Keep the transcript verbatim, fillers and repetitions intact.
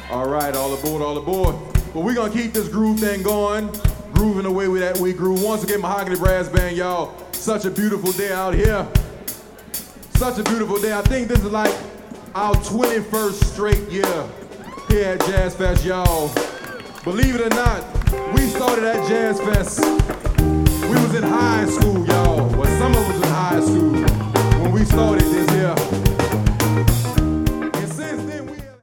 All right, all aboard, all aboard. Well, we're gonna keep this groove thing going, grooving the way we, that we groove. Once again, Mahogany Brass Band, y'all. Such a beautiful day out here. Such a beautiful day. I think this is like our twenty-first straight year here at Jazz Fest, y'all. Believe it or not, we started at Jazz Fest. We was in high